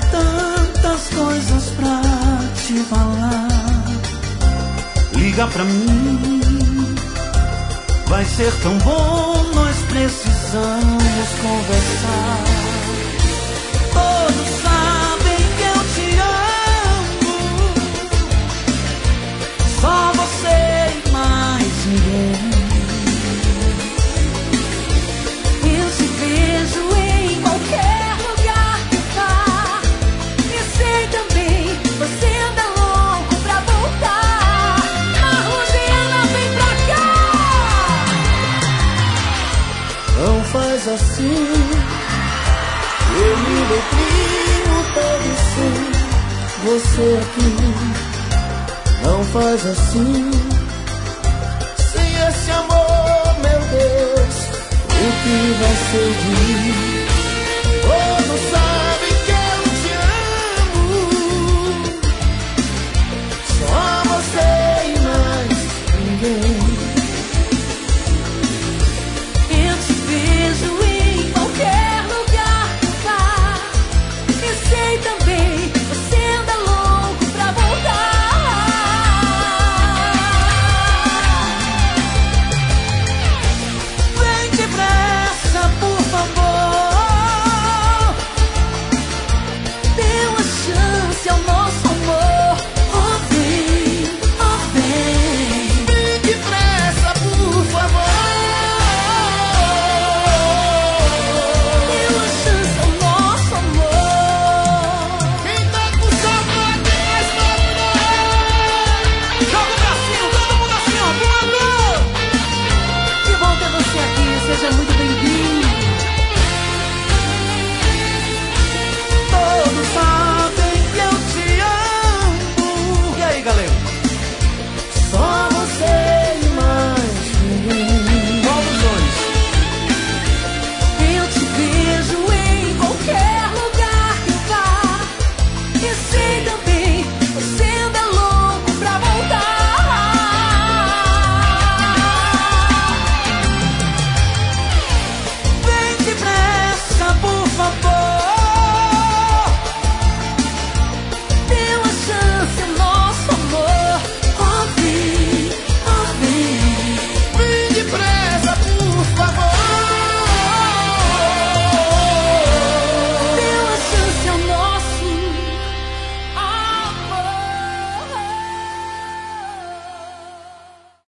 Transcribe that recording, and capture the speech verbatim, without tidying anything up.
tantas coisas pra te falar. Liga pra mim, vai ser tão bom, nós precisamos conversar. Todos sabem que eu te amo, só você e mais ninguém. Eu te vejo em qualquer lugar que vá, e sei também, você anda louco pra voltar. Marluziana, vem pra cá. Não faz assim, eu me deprimo todo sem você aqui. Não faz assim, sem esse amor, meu Deus, o que vai ser de mim? Todos sabem